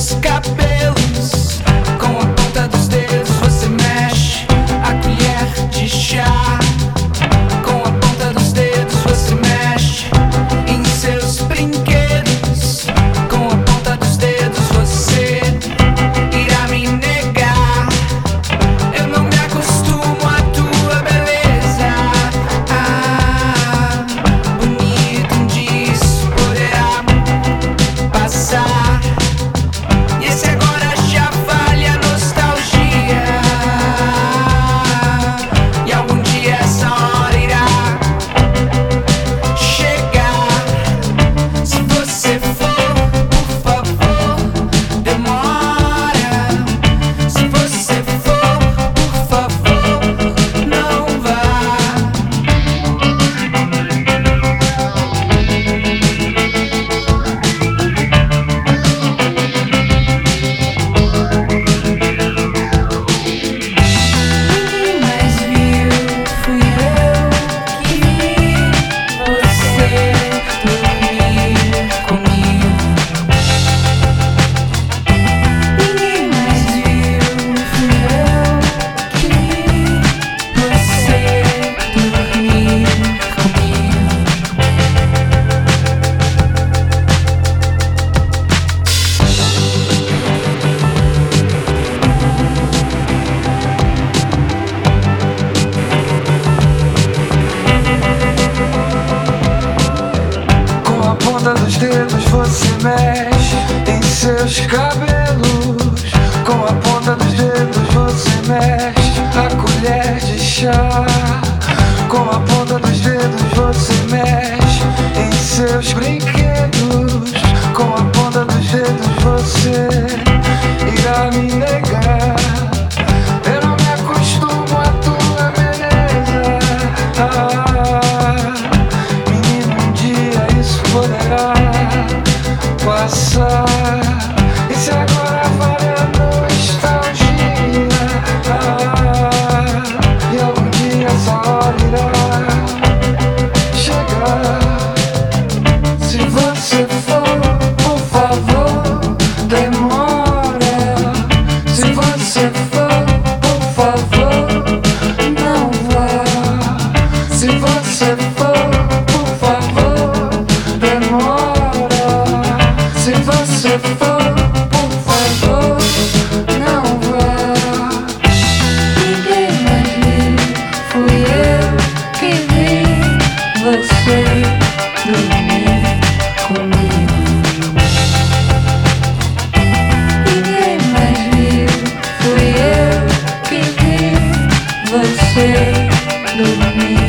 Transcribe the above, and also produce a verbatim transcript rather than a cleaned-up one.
seus cabelos. Com a ponta dos dedos você mexe a colher de chá. Com a ponta dos dedos você mexe em seus brinquedos. Com a ponta dos dedos você irá me negar. Eu não me acostumo à tua beleza. Ah, bonito, um dia isso poderá passar. E esse agora já vale a nostalgia. E algum dia essa hora irá chegar. Se você for, por favor, demora. Se você for, por favor, não vá. Ninguém mais viu, fui eu que vi você dormir comigo. Ninguém mais viu, fui eu que vi você dormir comigo. Com a ponta dos dedos você mexe em seus cabelos. Com a ponta dos dedos você mexe a colher de chá. Com a ponta dos dedos você mexe em seus brinquedos. Com a ponta dos dedos você irá me negar. Eu não me acostumo à tua beleza. Ah, menino, um dia isso poderá passar. E se agora vale a nostalgia? Ah, e algum dia essa hora irá chegar. Se você for, por favor, demora. Se você for, por favor, não vá. Se você for, por favor, demora. Se você for, por favor, não vá. Ninguém mais viu, fui eu que vi você dormir comigo. Ninguém mais viu, fui eu que vi você dormir